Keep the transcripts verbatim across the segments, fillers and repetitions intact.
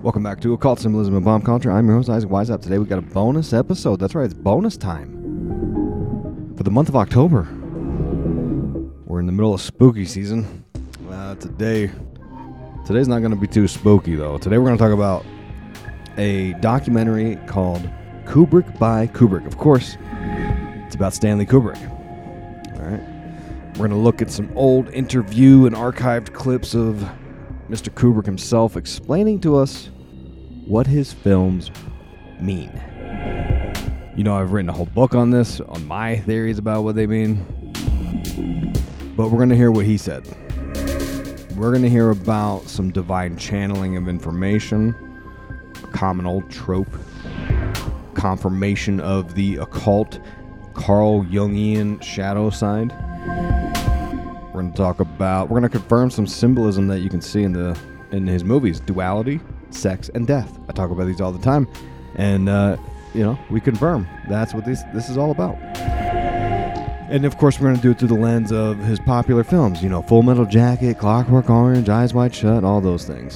Welcome back to Occult Symbolism and Bomb Culture. I'm your host, Isaac Weishaupt. Today we got a bonus episode. That's right, it's bonus time. For the month of October. We're in the middle of spooky season. Uh, today, today's not going to be too spooky, though. Today we're going to talk about a documentary called Kubrick by Kubrick. Of course, it's about Stanley Kubrick. All right. We're going to look at some old interview and archived clips of Mister Kubrick himself explaining to us what his films mean. You know, I've written a whole book on this, on my theories about what they mean. But we're going to hear what he said. We're going to hear about some divine channeling of information, a common old trope, confirmation of the occult Carl Jungian shadow side. We're going to talk about, we're going to confirm some symbolism that you can see in the in his movies, duality, sex, and death. I talk about these all the time, and uh, you know, we confirm that's what this this is all about. And of course, we're going to do it through the lens of his popular films, you know, Full Metal Jacket, Clockwork Orange, Eyes Wide Shut, all those things.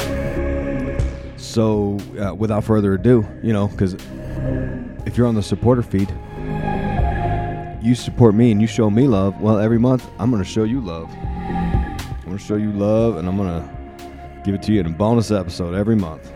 So, uh, without further ado, you know, because if you're on the supporter feed, you support me and you show me love. Well, every month I'm going to show you love. I'm going to show you love, and I'm going to give it to you in a bonus episode every month.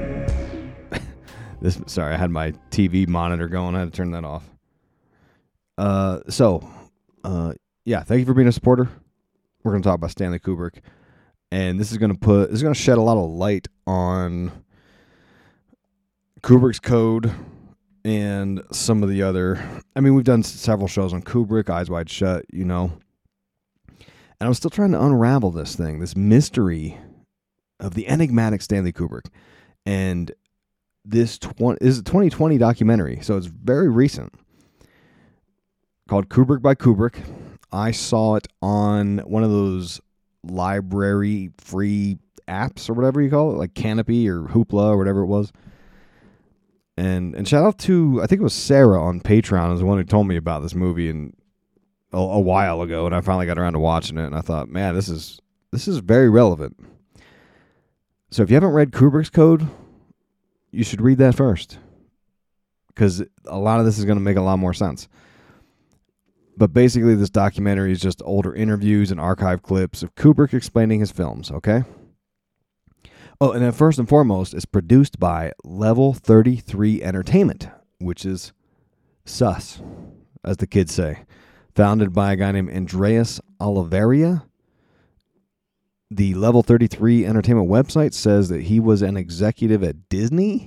this sorry, I had my T V monitor going. I had to turn that off. Uh, so, uh, yeah, thank you for being a supporter. We're going to talk about Stanley Kubrick, and this is going to put this is going to shed a lot of light on Kubrick's code. And some of the other, I mean, we've done several shows on Kubrick, Eyes Wide Shut, you know. And I'm still trying to unravel this thing, this mystery of the enigmatic Stanley Kubrick. And this, tw- this is a twenty twenty documentary, so it's very recent, called Kubrick by Kubrick. I saw it on one of those library free apps or whatever you call it, like Canopy or Hoopla or whatever it was. And and shout out to, I think it was Sarah on Patreon, was the one who told me about this movie and a, a while ago, and I finally got around to watching it, and I thought, man, this is this is very relevant. So if you haven't read Kubrick's Code, you should read that first, because a lot of this is going to make a lot more sense. But basically, this documentary is just older interviews and archive clips of Kubrick explaining his films, okay? Oh, and then first and foremost, it's produced by Level thirty-three Entertainment, which is sus, as the kids say. Founded by a guy named Andreas Oliveira. The Level thirty-three Entertainment website says that he was an executive at Disney.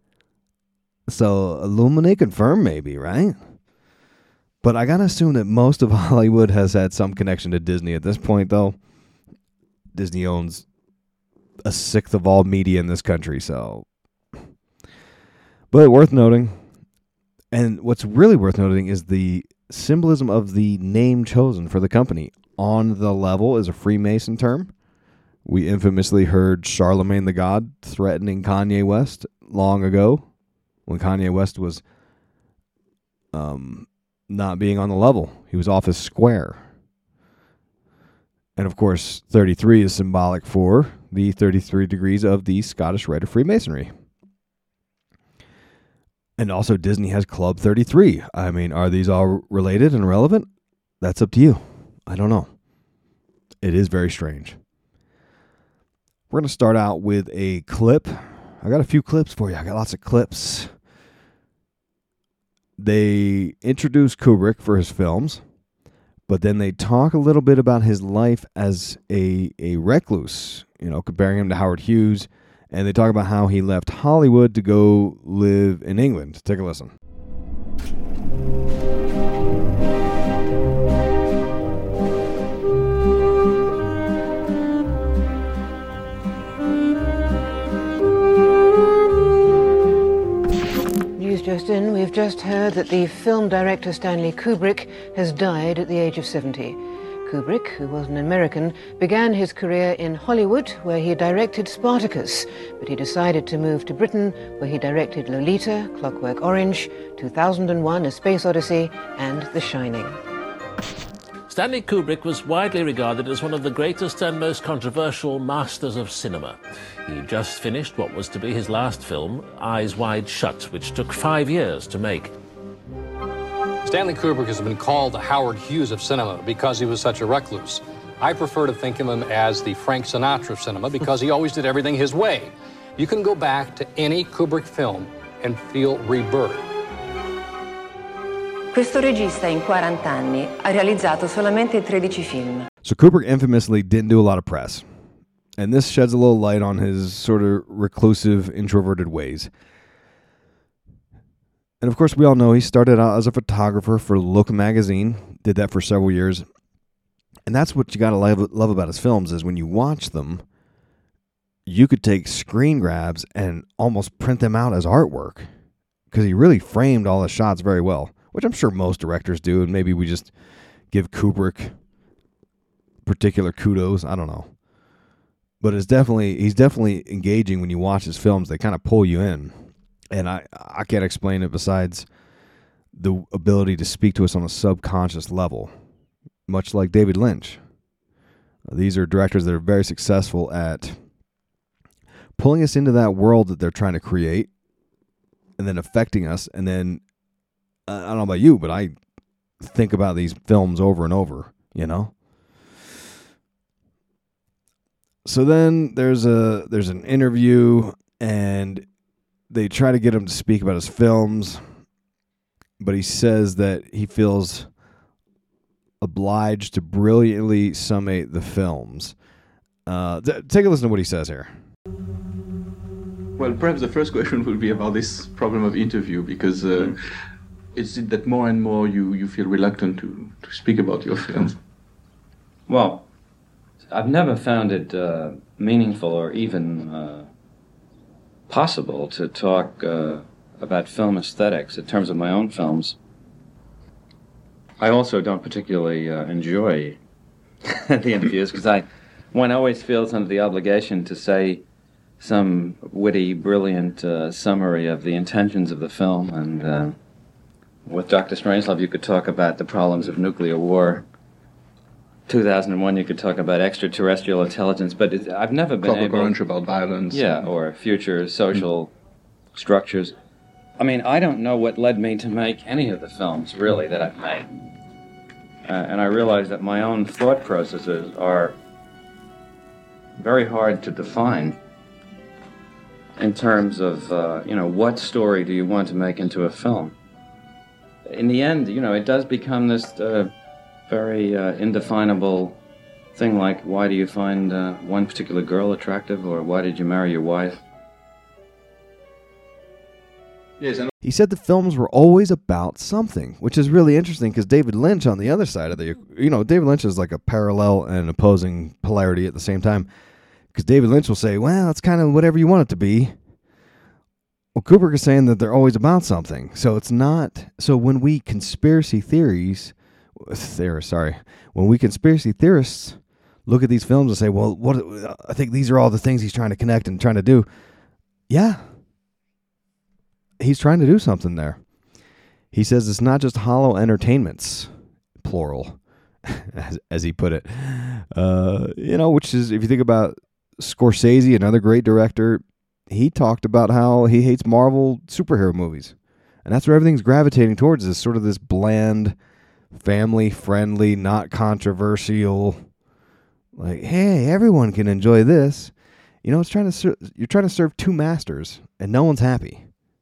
So, Illuminate confirmed maybe, right? But I gotta assume that most of Hollywood has had some connection to Disney at this point, though. Disney owns a sixth of all media in this country, so. But worth noting, and what's really worth noting is the symbolism of the name chosen for the company. On the Level is a Freemason term. We infamously heard Charlemagne the God threatening Kanye West long ago, when Kanye West was um, not being on the level. He was off his square. And of course, thirty-three is symbolic for the thirty-three degrees of the Scottish Rite of Freemasonry. And also Disney has Club thirty-three. I mean, are these all related and relevant? That's up to you. I don't know. It is very strange. We're going to start out with a clip. I got a few clips for you. I got lots of clips. They introduce Kubrick for his films. But then they talk a little bit about his life as a a recluse, you know, comparing him to Howard Hughes. And they talk about how he left Hollywood to go live in England. Take a listen. Just in, we've just heard that the film director Stanley Kubrick has died at the age of seventy. Kubrick, who was an American, began his career in Hollywood, where he directed Spartacus, but he decided to move to Britain, where he directed Lolita, Clockwork Orange, two thousand one: A Space Odyssey, and The Shining. Stanley Kubrick was widely regarded as one of the greatest and most controversial masters of cinema. He just finished what was to be his last film, Eyes Wide Shut, which took five years to make. Stanley Kubrick has been called the Howard Hughes of cinema because he was such a recluse. I prefer to think of him as the Frank Sinatra of cinema because he always did everything his way. You can go back to any Kubrick film and feel rebirth. Questo regista in quaranta anni ha realizzato solamente tredici film. So Kubrick infamously didn't do a lot of press. And this sheds a little light on his sort of reclusive, introverted ways. And of course, we all know he started out as a photographer for Look magazine, did that for several years. And that's what you got to love, love about his films is when you watch them, you could take screen grabs and almost print them out as artwork because he really framed all the shots very well, which I'm sure most directors do, and maybe we just give Kubrick particular kudos. I don't know. But it's definitely he's definitely engaging when you watch his films. They kind of pull you in. And I, I can't explain it besides the ability to speak to us on a subconscious level, much like David Lynch. These are directors that are very successful at pulling us into that world that they're trying to create and then affecting us. And then, I don't know about you, but I think about these films over and over, you know? So then there's a there's an interview, and they try to get him to speak about his films, but he says that he feels obliged to brilliantly summate the films. Uh, th- take a listen to what he says here. Well, perhaps the first question will be about this problem of interview, because uh, mm. it's it that more and more you, you feel reluctant to, to speak about your films? Well, I've never found it uh, meaningful or even uh, possible to talk uh, about film aesthetics in terms of my own films. I also don't particularly uh, enjoy the interviews because I, one always feels under the obligation to say some witty, brilliant uh, summary of the intentions of the film. And uh, with Doctor Strangelove, you could talk about the problems of nuclear war. two thousand one, you could talk about extraterrestrial intelligence, but it, I've never been Clockwork able... Orange about violence. Yeah, or future social mm. structures. I mean, I don't know what led me to make any of the films, really, that I've made. Uh, and I realize that my own thought processes are very hard to define in terms of, uh, you know, what story do you want to make into a film? In the end, you know, it does become this uh, very uh, indefinable thing like, why do you find uh, one particular girl attractive, or why did you marry your wife? Yes, and he said the films were always about something, which is really interesting because David Lynch on the other side of the, you know, David Lynch is like a parallel and opposing polarity at the same time. Because David Lynch will say, well, it's kind of whatever you want it to be. Well, Kubrick is saying that they're always about something. So it's not, so when we conspiracy theories, theorists, sorry, when we conspiracy theorists look at these films and say, well, what, I think these are all the things he's trying to connect and trying to do. Yeah. He's trying to do something there. He says it's not just hollow entertainments, plural, as, as he put it. Uh, you know, which is, if you think about Scorsese, another great director, he talked about how he hates Marvel superhero movies. And that's where everything's gravitating towards, is sort of this bland, family-friendly, not controversial, like, hey, everyone can enjoy this. You know, it's trying to ser- you're trying to serve two masters, and no one's happy.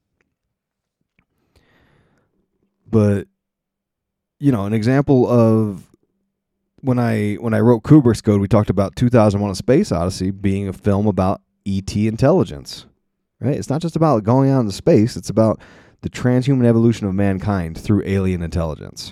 But, you know, an example of when I when I wrote Kubrick's Code, we talked about two thousand one: A Space Odyssey being a film about E T intelligence, right? It's not just about going out into space. It's about the transhuman evolution of mankind through alien intelligence.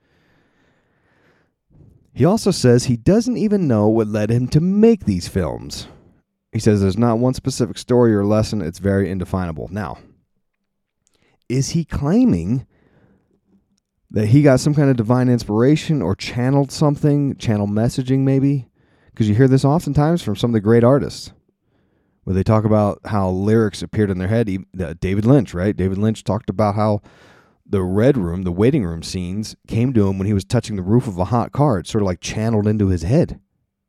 He also says he doesn't even know what led him to make these films. He says there's not one specific story or lesson. It's very indefinable. Now, is he claiming that he got some kind of divine inspiration or channeled something, channel messaging maybe? Because you hear this oftentimes from some of the great artists, where they talk about how lyrics appeared in their head. Uh, David Lynch, right? David Lynch talked about how the red room, the waiting room scenes came to him when he was touching the roof of a hot car. It sort of like channeled into his head.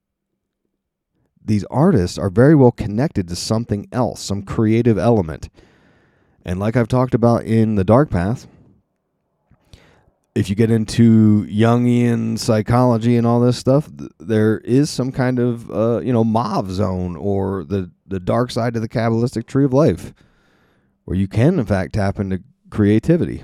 These artists are very well connected to something else, some creative element. And like I've talked about in The Dark Path, if you get into Jungian psychology and all this stuff, th- there is some kind of, uh, you know, Mauve zone, or the, the dark side of the Kabbalistic tree of life, where you can, in fact, tap into creativity.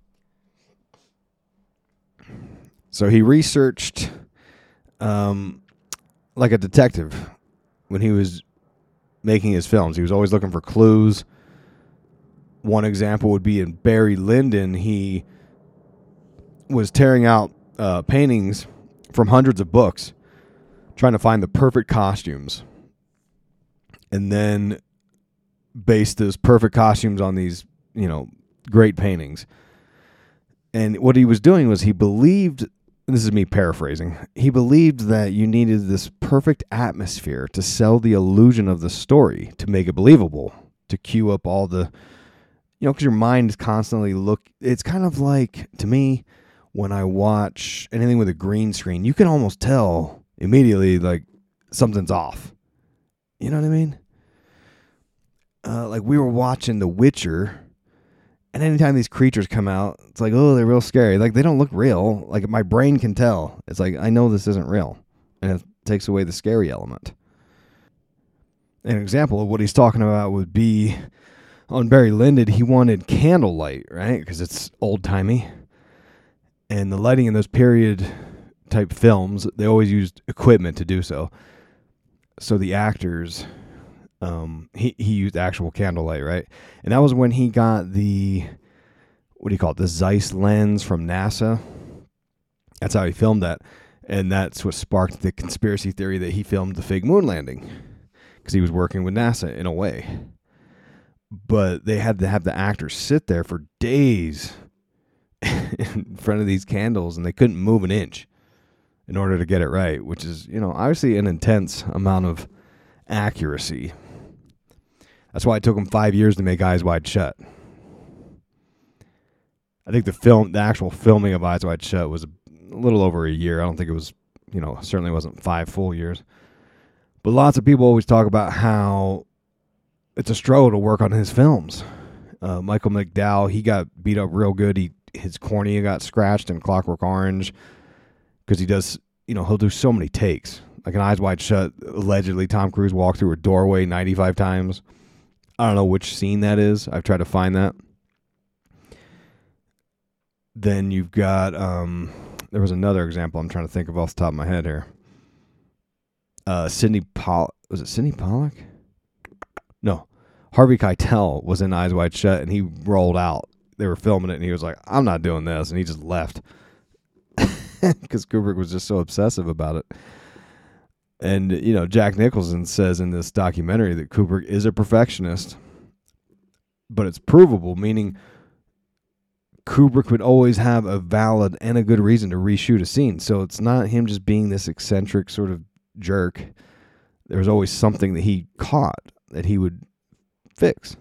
So he researched um, like a detective when he was making his films. He was always looking for clues. One example would be in Barry Lyndon. He was tearing out uh, paintings from hundreds of books, trying to find the perfect costumes, and then based those perfect costumes on these, you know, great paintings. And what he was doing was he believed, and this is me paraphrasing, he believed that you needed this perfect atmosphere to sell the illusion of the story, to make it believable, to cue up all the, you know, because your mind is constantly look. It's kind of like, to me, when I watch anything with a green screen, you can almost tell immediately, like, something's off. You know what I mean? Uh, like, we were watching The Witcher, and anytime these creatures come out, it's like, oh, they're real scary. Like, they don't look real. Like, my brain can tell. It's like, I know this isn't real. And it takes away the scary element. An example of what he's talking about would be on Barry Lyndon. He wanted candlelight, right? Because it's old-timey. And the lighting in those period type films, they always used equipment to do so. So the actors, um, he, he used actual candlelight, right? And that was when he got the, what do you call it, the Zeiss lens from NASA. That's how he filmed that. And that's what sparked the conspiracy theory that he filmed the fake moon landing, because he was working with NASA in a way. But they had to have the actors sit there for days in front of these candles, and they couldn't move an inch in order to get it right, which is, you know, obviously an intense amount of accuracy. That's why it took them five years to make Eyes Wide Shut. I think the film, the actual filming of Eyes Wide Shut was a little over a year. I don't think it was, you know, certainly wasn't five full years. But lots of people always talk about how it's a struggle to work on his films. Uh, Michael McDowell, he got beat up real good. He his cornea got scratched in Clockwork Orange because he does, you know, he'll do so many takes. Like in Eyes Wide Shut, allegedly Tom Cruise walked through a doorway ninety-five times. I don't know which scene that is. I've tried to find that. Then you've got, um, there was another example I'm trying to think of off the top of my head here. Uh, Sidney Pollack, was it Sidney Pollack? No, Harvey Keitel was in Eyes Wide Shut, and he rolled out. They were filming it, and he was like, I'm not doing this, and he just left. Because Kubrick was just so obsessive about it. And, you know, Jack Nicholson says in this documentary that Kubrick is a perfectionist, but it's provable, meaning Kubrick would always have a valid and a good reason to reshoot a scene. So it's not him just being this eccentric sort of jerk. There was always something that he caught that he would fix.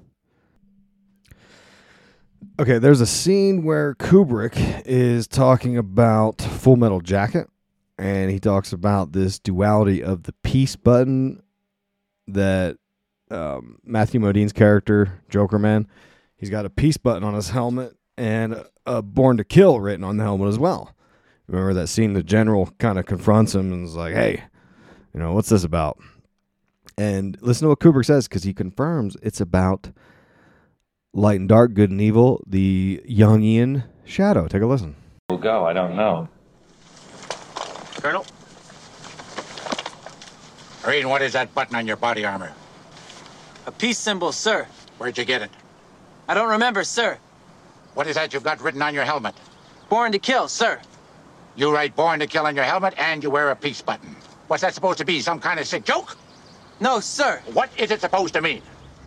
Okay, there's a scene where Kubrick is talking about Full Metal Jacket, and he talks about this duality of the peace button that um, Matthew Modine's character, Joker Man, he's got a peace button on his helmet and a Born to Kill written on the helmet as well. Remember that scene? The general kind of confronts him and is like, hey, you know, what's this about? And listen to what Kubrick says, because he confirms it's about light and dark, good and evil, the Jungian shadow. Take a listen. We'll go. I don't know. Colonel? Marine, what is that button on your body armor? A peace symbol, sir. Where'd you get it? I don't remember, sir. What is that you've got written on your helmet? Born to Kill, sir. You write Born to Kill on your helmet, and you wear a peace button. What's that supposed to be? Some kind of sick joke? No, sir. What is it supposed to mean?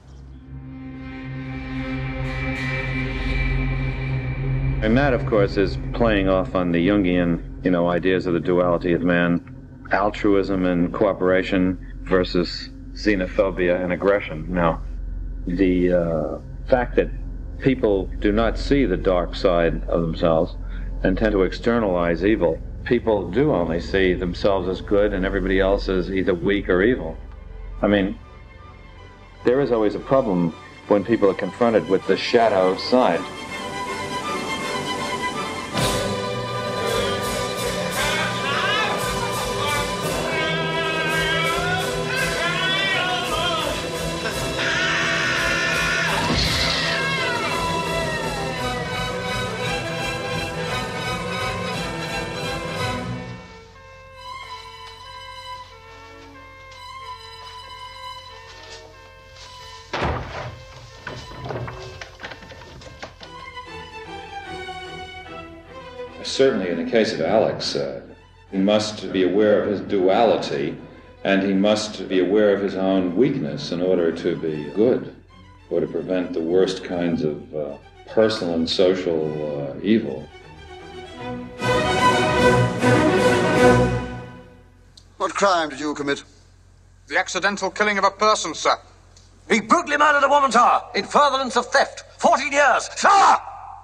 And that, of course, is playing off on the Jungian, you know, ideas of the duality of man, altruism and cooperation versus xenophobia and aggression. Now, the uh, fact that People do not see the dark side of themselves and tend to externalize evil. People do only see themselves as good and everybody else as either weak or evil. I mean, there is always a problem when people are confronted with the shadow side. Certainly in the case of Alex, uh, he must be aware of his duality, and he must be aware of his own weakness in order to be good, or to prevent the worst kinds of uh, personal and social uh, evil. What crime did you commit? The accidental killing of a person, sir. He brutally murdered a woman, sir, in furtherance of theft. Fourteen years, sir!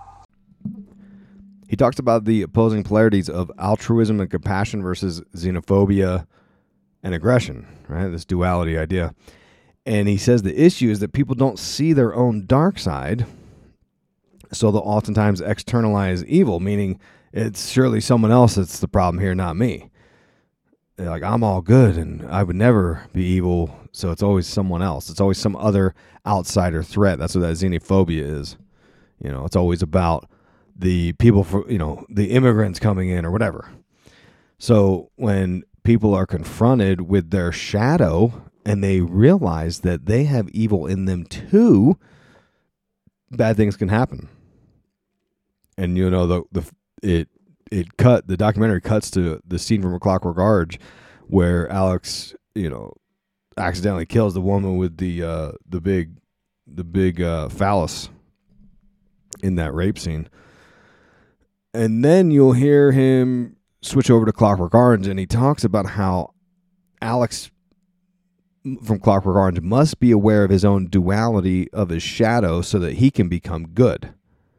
He talks about the opposing polarities of altruism and compassion versus xenophobia and aggression, right? This duality idea. And he says the issue is that people don't see their own dark side, so they'll oftentimes externalize evil, meaning it's surely someone else that's the problem here, not me. They're like, I'm all good and I would never be evil, so it's always someone else. It's always some other outsider threat. That's what that xenophobia is. You know, it's always about the people, for you know, the immigrants coming in or whatever. So when people are confronted with their shadow and they realize that they have evil in them too, bad things can happen. And you know, the the it it cut the documentary cuts to the scene from A Clockwork Orange where Alex, you know, accidentally kills the woman with the uh, the big the big uh, phallus in that rape scene. And then you'll hear him switch over to Clockwork Orange, and he talks about how Alex from Clockwork Orange must be aware of his own duality of his shadow so that he can become good.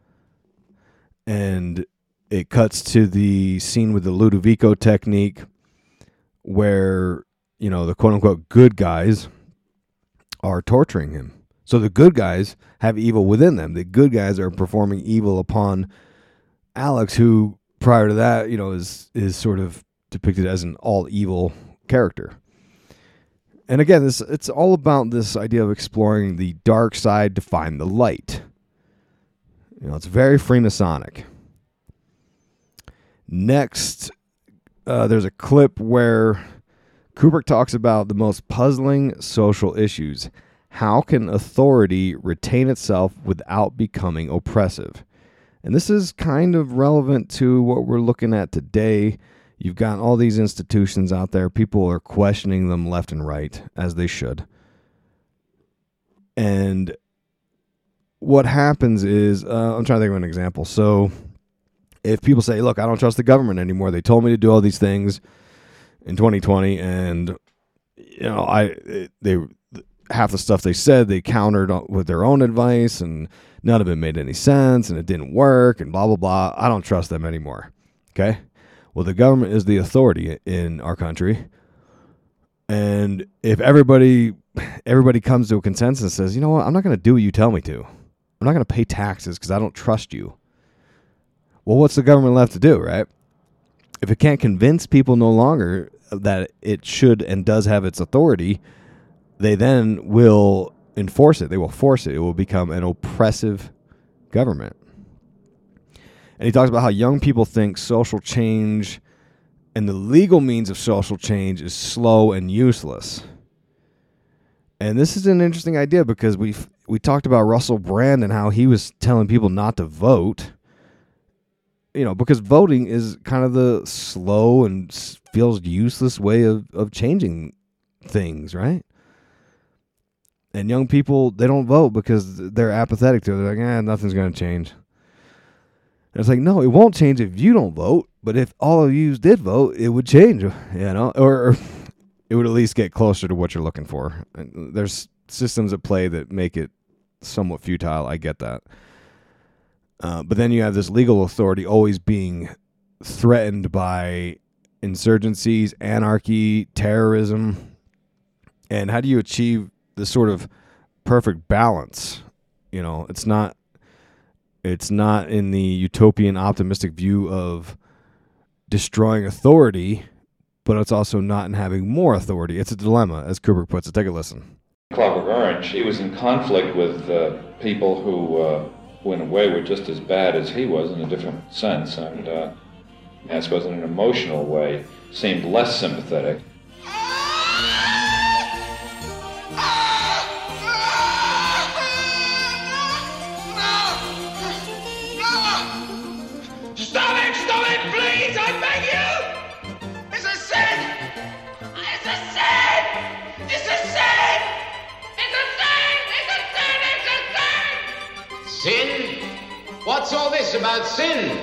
And it cuts to the scene with the Ludovico technique where, you know, the quote-unquote good guys are torturing him. So the good guys have evil within them. The good guys are performing evil upon Alex, who prior to that, you know, is is sort of depicted as an all evil character. And again, this it's all about this idea of exploring the dark side to find the light. You know, it's very Freemasonic. Next, uh, there's a clip where Kubrick talks about the most puzzling social issues. How can authority retain itself without becoming oppressive? And this is kind of relevant to what we're looking at today. You've got all these institutions out there. People are questioning them left and right, as they should. And what happens is, uh, I'm trying to think of an example. So if people say, look, I don't trust the government anymore. They told me to do all these things in twenty twenty, and you know, I they half the stuff they said, they countered with their own advice, and none of it made any sense, and it didn't work, and blah, blah, blah. I don't trust them anymore. Okay? Well, the government is the authority in our country. And if everybody everybody comes to a consensus and says, you know what, I'm not going to do what you tell me to. I'm not going to pay taxes because I don't trust you. Well, what's the government left to do, right? If it can't convince people no longer that it should and does have its authority, they then will enforce it. They will force it. It will become an oppressive government. And he talks about how young people think social change and the legal means of social change is slow and useless. And this is an interesting idea because we we talked about Russell Brand and how he was telling people not to vote. You know, because voting is kind of the slow and feels useless way of, of changing things, right? And young people, they don't vote because they're apathetic to it. They're like, eh, nothing's going to change. And it's like, no, it won't change if you don't vote. But if all of you did vote, it would change, you know, or, or it would at least get closer to what you're looking for. And there's systems at play that make it somewhat futile. I get that. Uh, but then you have this legal authority always being threatened by insurgencies, anarchy, terrorism. And how do you achieve this sort of perfect balance? You know, it's not it's not in the utopian optimistic view of destroying authority, but it's also not in having more authority. It's a dilemma, as Kubrick puts it. Take a listen. Clockwork Orange, he was in conflict with uh, people who, uh, who in a way were just as bad as he was in a different sense, and uh, I suppose in an emotional way seemed less sympathetic. Stop it! Stop it, please! I beg you! It's a sin! It's a sin! It's a sin! It's a sin! It's a sin! It's a sin! Sin? What's all this about sin?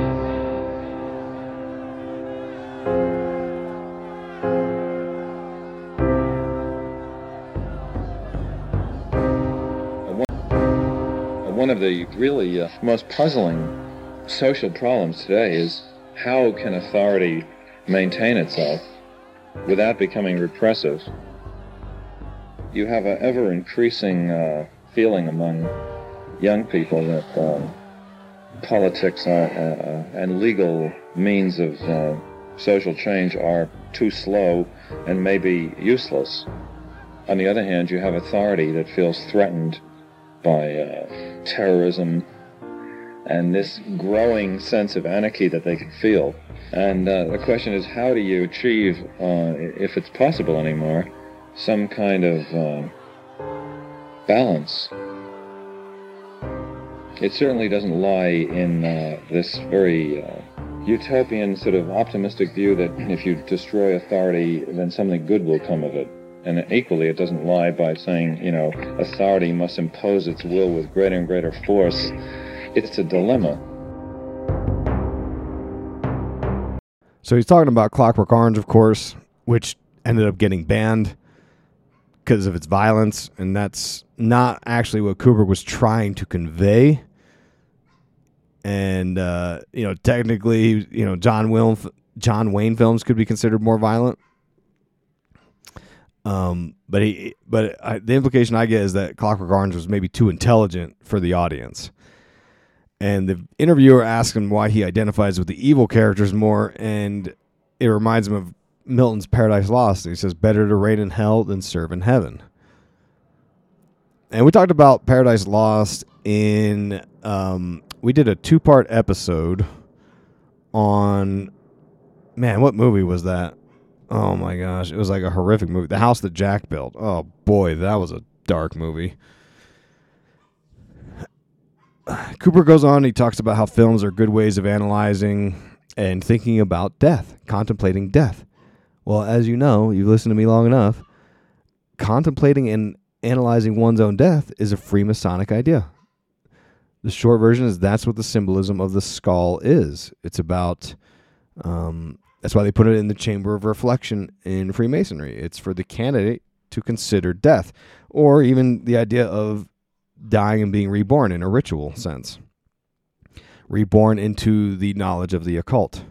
One of the really uh, most puzzling social problems today is how can authority maintain itself without becoming repressive? You have an ever-increasing uh, feeling among young people that uh, politics are, uh, and legal means of uh, social change are too slow and maybe useless. On the other hand, you have authority that feels threatened by uh, terrorism and this growing sense of anarchy that they can feel. And uh, the question is, how do you achieve, uh, if it's possible anymore, some kind of uh, balance? It certainly doesn't lie in uh, this very uh, utopian sort of optimistic view that if you destroy authority, then something good will come of it. And equally, it doesn't lie by saying, you know, authority must impose its will with greater and greater force. It's a dilemma. So he's talking about Clockwork Orange, of course, which ended up getting banned because of its violence, and that's not actually what Kubrick was trying to convey. And uh, you know, technically, you know, John Will, John Wayne films could be considered more violent. Um, but he, but I, the implication I get is that Clockwork Orange was maybe too intelligent for the audience. And the interviewer asked him why he identifies with the evil characters more, and it reminds him of Milton's Paradise Lost. He says, better to reign in hell than serve in heaven. And we talked about Paradise Lost in, um, we did a two-part episode on, man, what movie was that? Oh my gosh, it was like a horrific movie. The House That Jack Built. Oh boy, that was a dark movie. Cooper goes on, he talks about how films are good ways of analyzing and thinking about death, contemplating death. Well, as you know, you've listened to me long enough, contemplating and analyzing one's own death is a Freemasonic idea. The short version is that's what the symbolism of the skull is. It's about, um, that's why they put it in the chamber of reflection in Freemasonry. It's for the candidate to consider death, or even the idea of dying and being reborn in a ritual sense. Reborn into the knowledge of the occult.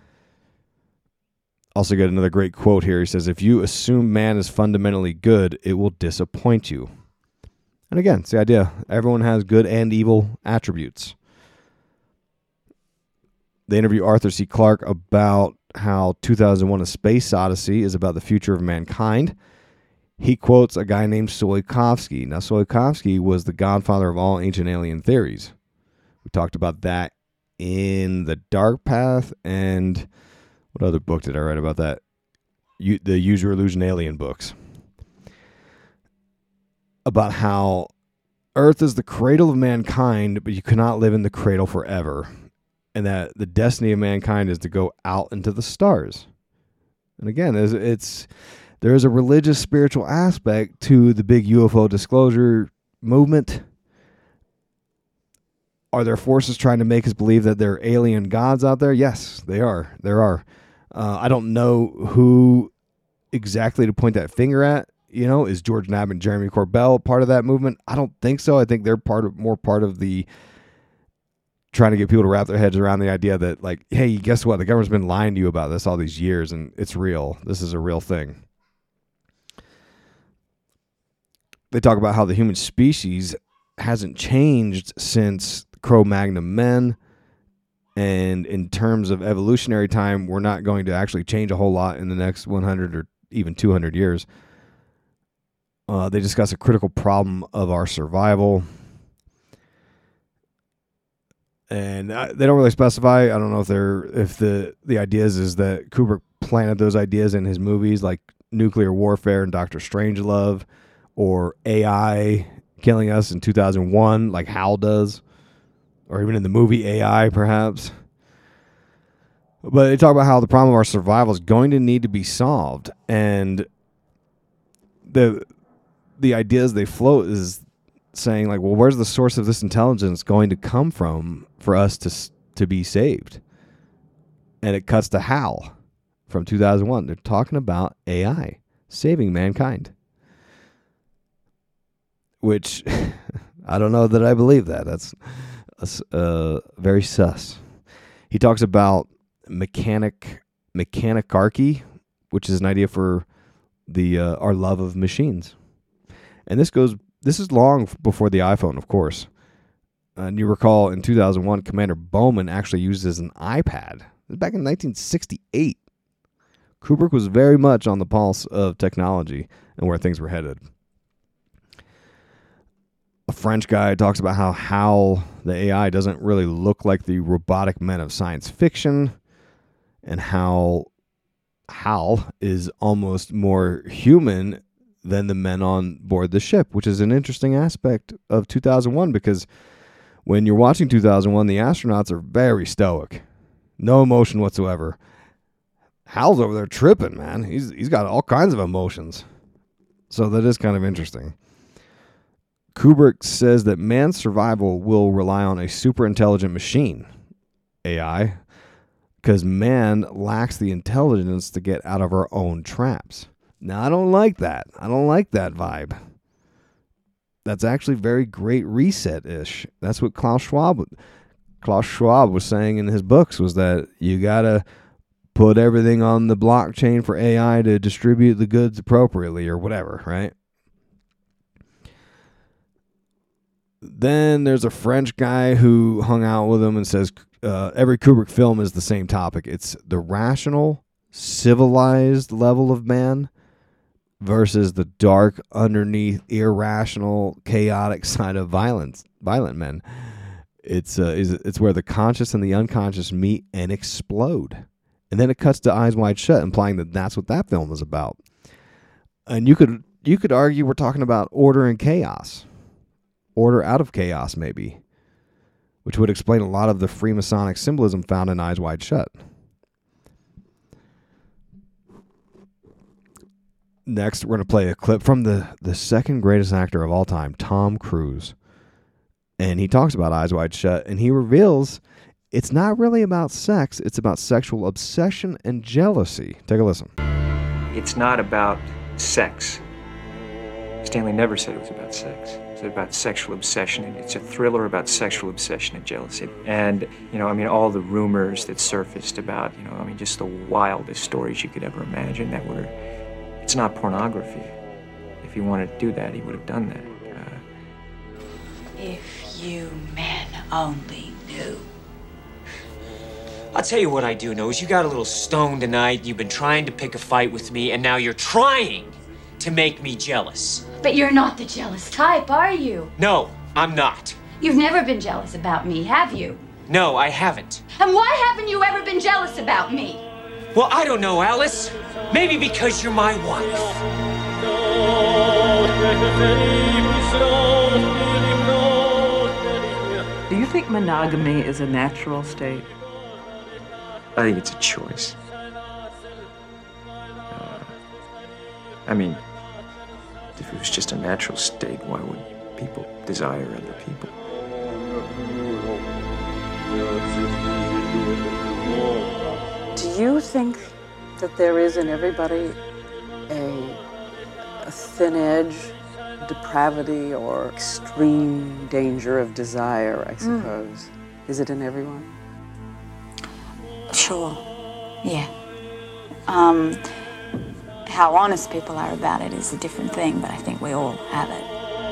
Also got another great quote here. He says, if you assume man is fundamentally good, it will disappoint you. And again, it's the idea. Everyone has good and evil attributes. They interview Arthur C. Clarke about how two thousand one A Space Odyssey is about the future of mankind. He quotes a guy named Tsiolkovsky. Now, Tsiolkovsky was the godfather of all ancient alien theories. We talked about that in The Dark Path, and what other book did I write about that? You, the Use Your Illusion Alien books. About how Earth is the cradle of mankind, but you cannot live in the cradle forever. And that the destiny of mankind is to go out into the stars. And again, it's... it's there is a religious, spiritual aspect to the big U F O disclosure movement. Are there forces trying to make us believe that there are alien gods out there? Yes, they are. There are. Uh, I don't know who exactly to point that finger at. You know, is George Knapp and Jeremy Corbell part of that movement? I don't think so. I think they're part of more part of the trying to get people to wrap their heads around the idea that, like, hey, guess what? The government's been lying to you about this all these years, and it's real. This is a real thing. They talk about how the human species hasn't changed since Cro-Magnon men, and in terms of evolutionary time, we're not going to actually change a whole lot in the next one hundred or even two hundred years. Uh, they discuss a critical problem of our survival. And I, they don't really specify. I don't know if they're if the the ideas is that Kubrick planted those ideas in his movies, like nuclear warfare and Doctor Strangelove, or A I killing us in two thousand one, like Hal does, or even in the movie A I, perhaps. But they talk about how the problem of our survival is going to need to be solved, and the the ideas they float is saying, like, well, where's the source of this intelligence going to come from for us to to be saved? And it cuts to Hal from two thousand one. They're talking about A I saving mankind, which I don't know that I believe that. That's, that's uh, very sus. He talks about mechanic mechanicarchy, which is an idea for the uh, our love of machines. And this goes This is long before the iPhone, of course. And you recall in two thousand one, Commander Bowman actually used as an iPad. Back in nineteen sixty-eight. Kubrick was very much on the pulse of technology and where things were headed. A French guy talks about how Hal, the A I, doesn't really look like the robotic men of science fiction, and how Hal is almost more human than the men on board the ship, which is an interesting aspect of two thousand one, because when you're watching two thousand one, the astronauts are very stoic. No emotion whatsoever. Hal's over there tripping, man. He's He's got all kinds of emotions. So that is kind of interesting. Kubrick says that man's survival will rely on a super intelligent machine, A I, because man lacks the intelligence to get out of our own traps. Now, I don't like that. I don't like that vibe. That's actually very Great Reset-ish. That's what Klaus Schwab, Klaus Schwab was saying in his books, was that you got to put everything on the blockchain for A I to distribute the goods appropriately or whatever, right? Then there's a French guy who hung out with him and says uh, every Kubrick film is the same topic. It's the rational, civilized level of man versus the dark, underneath, irrational, chaotic side of violence, violent men. It's uh, it's where the conscious and the unconscious meet and explode. And then it cuts to Eyes Wide Shut, implying that that's what that film is about. And you could you could argue we're talking about order and chaos. Order out of chaos, maybe. Which would explain a lot of the Freemasonic symbolism found in Eyes Wide Shut. Next, we're going to play a clip from the, the second greatest actor of all time, Tom Cruise. And he talks about Eyes Wide Shut, and he reveals it's not really about sex, it's about sexual obsession and jealousy. Take a listen. It's not about sex. Stanley never said it was about sex. It's about sexual obsession, and it's a thriller about sexual obsession and jealousy. And, you know, I mean, all the rumors that surfaced about, you know, I mean, just the wildest stories you could ever imagine that were, it's not pornography. If he wanted to do that, he would have done that. Uh, if you men only knew. I'll tell you what I do know is you got a little stoned tonight, you've been trying to pick a fight with me, and now you're trying to make me jealous. But you're not the jealous type, are you? No, I'm not. You've never been jealous about me, have you? No, I haven't. And why haven't you ever been jealous about me? Well, I don't know, Alice. Maybe because you're my wife. Do you think monogamy is a natural state? I think it's a choice. Uh, I mean, if it was just a natural state, why would people desire other people? Do you think that there is in everybody a, a thin edge, depravity, or extreme danger of desire, I suppose? Is it in everyone? Sure. Yeah. Um, how honest people are about it is a different thing, but I think we all have it.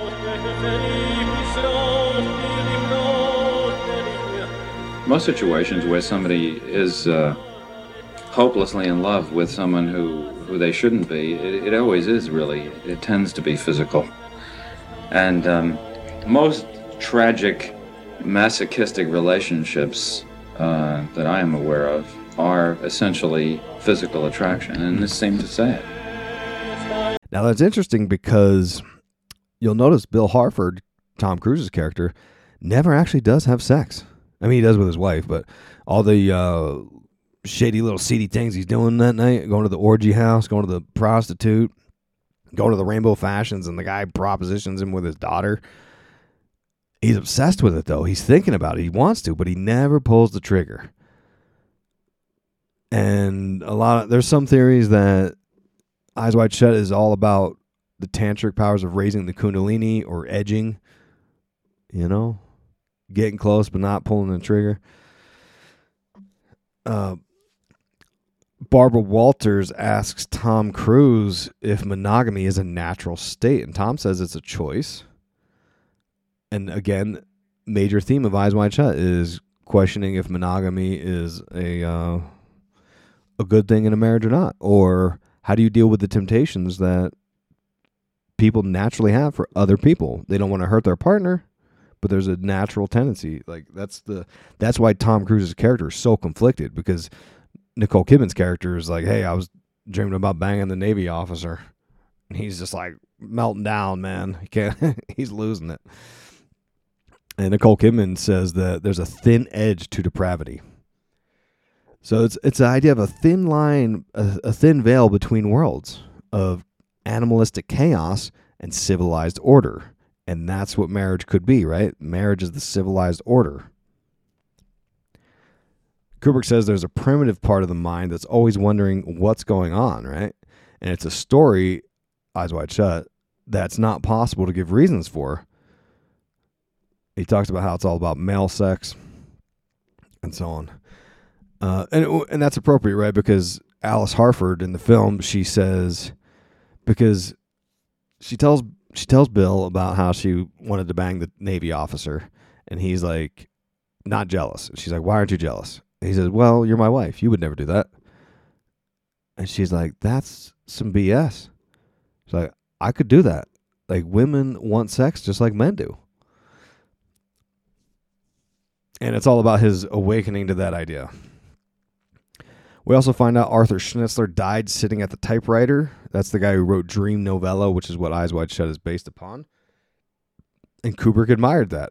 Most situations where somebody is uh, hopelessly in love with someone who, who they shouldn't be, it, it always is really, it tends to be physical. And um, most tragic, masochistic relationships uh, that I am aware of are essentially physical attraction, and this seems to say it. Now that's interesting because you'll notice Bill Harford, Tom Cruise's character, never actually does have sex. I mean, he does with his wife, but all the uh, shady little seedy things he's doing that night, going to the orgy house, going to the prostitute, going to the Rainbow Fashions, and the guy propositions him with his daughter. He's obsessed with it, though. He's thinking about it. He wants to, but he never pulls the trigger. And a lot of, there's some theories that Eyes Wide Shut is all about the tantric powers of raising the kundalini or edging, you know, getting close but not pulling the trigger. Uh, Barbara Walters asks Tom Cruise if monogamy is a natural state, and Tom says it's a choice. And again, major theme of Eyes Wide Shut is questioning if monogamy is a uh, a good thing in a marriage or not, or how do you deal with the temptations that people naturally have for other people? They don't want to hurt their partner, but there's a natural tendency. Like that's the that's why Tom Cruise's character is so conflicted, because Nicole Kidman's character is like, hey, I was dreaming about banging the Navy officer, and he's just like melting down, man. He can't. He's losing it. And Nicole Kidman says that there's a thin edge to depravity. So it's it's the idea of a thin line, a, a thin veil between worlds of animalistic chaos and civilized order. And that's what marriage could be, right? Marriage is the civilized order. Kubrick says there's a primitive part of the mind that's always wondering what's going on, right? And it's a story, Eyes Wide Shut, that's not possible to give reasons for. He talks about how it's all about male sex and so on. Uh, and and that's appropriate, right? Because Alice Harford in the film, she says, because she tells she tells Bill about how she wanted to bang the Navy officer, and he's like, not jealous. She's like, why aren't you jealous? And he says, well, you're my wife. You would never do that. And she's like, that's some B S. She's like, I could do that. Like, women want sex just like men do. And it's all about his awakening to that idea. We also find out Arthur Schnitzler died sitting at the typewriter. That's the guy who wrote Dream Novella, which is what Eyes Wide Shut is based upon. And Kubrick admired that.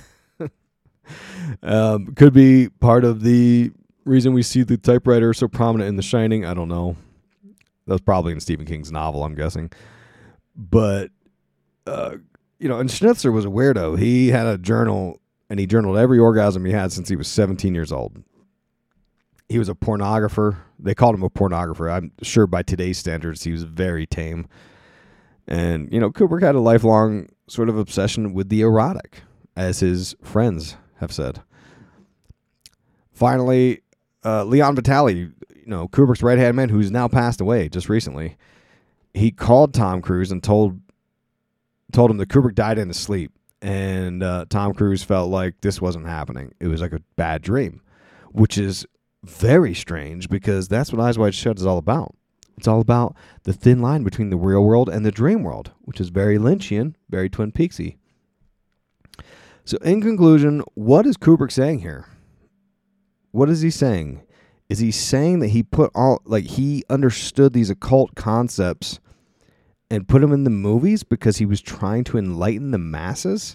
um, could be part of the reason we see the typewriter so prominent in The Shining. I don't know. That was probably in Stephen King's novel, I'm guessing. But, uh, you know, and Schnitzler was a weirdo. He had a journal, and he journaled every orgasm he had since he was seventeen years old. He was a pornographer. They called him a pornographer. I'm sure by today's standards, he was very tame. And, you know, Kubrick had a lifelong sort of obsession with the erotic, as his friends have said. Finally, uh, Leon Vitali, you know, Kubrick's right-hand man, who's now passed away just recently, he called Tom Cruise and told told him that Kubrick died in his sleep. And uh, Tom Cruise felt like this wasn't happening. It was like a bad dream, which is very strange, because that's what Eyes Wide Shut is all about. It's all about the thin line between the real world and the dream world, which is very Lynchian, very Twin Peaksy. So in conclusion, what is Kubrick saying here? What is he saying? Is he saying that he put all, like he understood these occult concepts and put them in the movies because he was trying to enlighten the masses?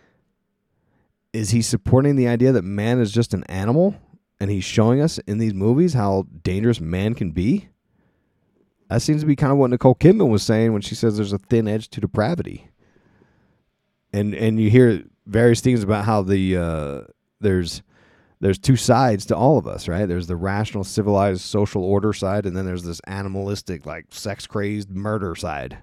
Is he supporting the idea that man is just an animal? And he's showing us in these movies how dangerous man can be? That seems to be kind of what Nicole Kidman was saying when she says there's a thin edge to depravity. And and you hear various things about how the uh, there's there's two sides to all of us, right? There's the rational, civilized, social order side, and then there's this animalistic, like sex-crazed murder side.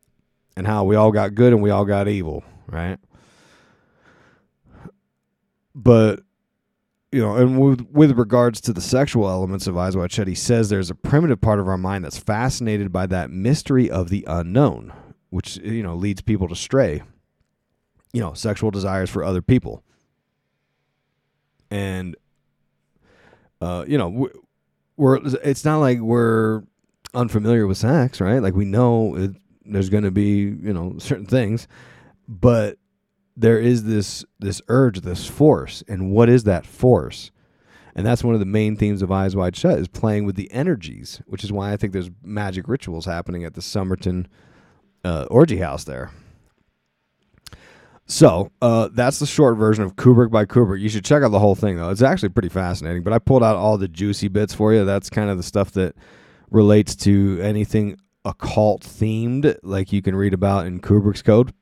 And how we all got good and we all got evil, right? but, you know, and with, with regards to the sexual elements of Eyes Wide Shut, he says there's a primitive part of our mind that's fascinated by that mystery of the unknown, which, you know, leads people to stray. You know, sexual desires for other people. And, uh, you know, we're, it's not like we're unfamiliar with sex, right? Like, we know it, there's going to be, you know, certain things, but there is this this urge, this force. And what is that force? And that's one of the main themes of Eyes Wide Shut, is playing with the energies, which is why I think there's magic rituals happening at the Somerton uh, orgy house there. So, uh, that's the short version of Kubrick by Kubrick. You should check out the whole thing, though. It's actually pretty fascinating, but I pulled out all the juicy bits for you. That's kind of the stuff that relates to anything occult-themed, like you can read about in Kubrick's Code.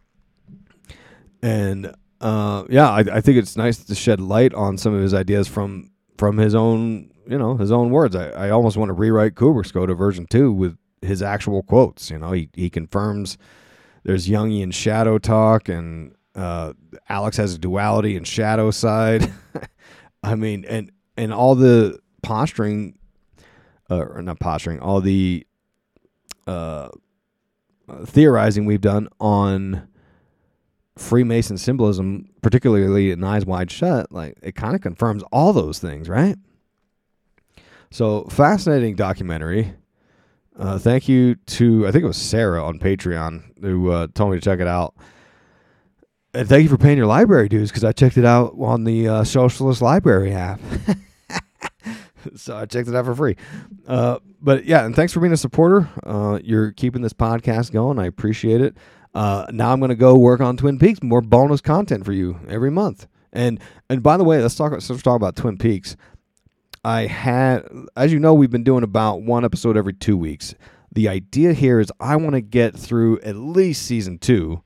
And, uh, yeah, I, I think it's nice to shed light on some of his ideas from from his own, you know, his own words. I, I almost want to rewrite Kubrick's Code of version two with his actual quotes. You know, he, he confirms... There's Jungian shadow talk, and uh, Alex has a duality and shadow side. I mean, and and all the posturing, uh, or not posturing, all the uh, theorizing we've done on Freemason symbolism, particularly in Eyes Wide Shut, like, it kind of confirms all those things, right? So, fascinating documentary. Uh, thank you to, I think it was Sarah on Patreon who uh, told me to check it out. And thank you for paying your library dues, because I checked it out on the uh, Socialist Library app. So I checked it out for free. Uh, but yeah, and thanks for being a supporter. Uh, you're keeping this podcast going. I appreciate it. Uh, now I'm going to go work on Twin Peaks, more bonus content for you every month. And and by the way, let's talk, let's talk about Twin Peaks. I had, as you know, we've been doing about one episode every two weeks. The idea here is I want to get through at least season two,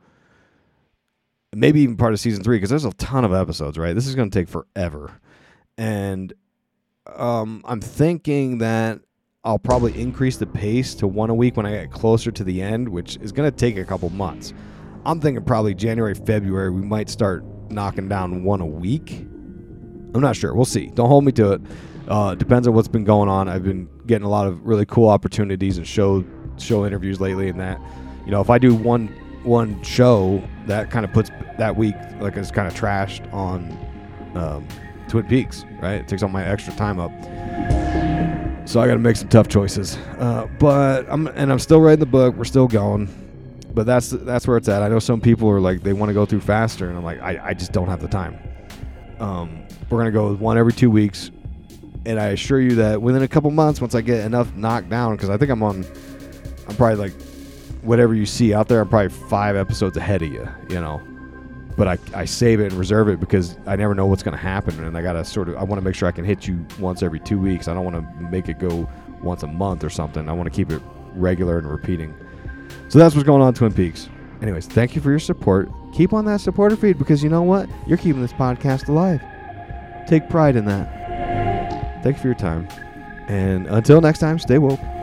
maybe even part of season three, because there's a ton of episodes, right? This is going to take forever. And um, I'm thinking that I'll probably increase the pace to one a week when I get closer to the end, which is going to take a couple months. I'm thinking probably January, February, we might start knocking down one a week. I'm not sure. We'll see. Don't hold me to it. Uh, depends on what's been going on. I've been getting a lot of really cool opportunities and show show interviews lately, and that, you know, if I do one one show, that kind of puts that week like it's kind of trashed on um, Twin Peaks, right? It takes all my extra time up, so I got to make some tough choices. Uh, but I'm and I'm still writing the book. We're still going, but that's that's where it's at. I know some people are like they want to go through faster, and I'm like I I just don't have the time. Um, we're gonna go with one every two weeks. And I assure you that within a couple months, once I get enough knocked down, because I think I'm on, I'm probably like, whatever you see out there, I'm probably five episodes ahead of you, you know. But I, I save it and reserve it because I never know what's going to happen. And I got to sort of, I want to make sure I can hit you once every two weeks. I don't want to make it go once a month or something. I want to keep it regular and repeating. So that's what's going on in Twin Peaks. Anyways, thank you for your support. Keep on that supporter feed, because you know what? You're keeping this podcast alive. Take pride in that. Thank you for your time. And until next time, stay woke.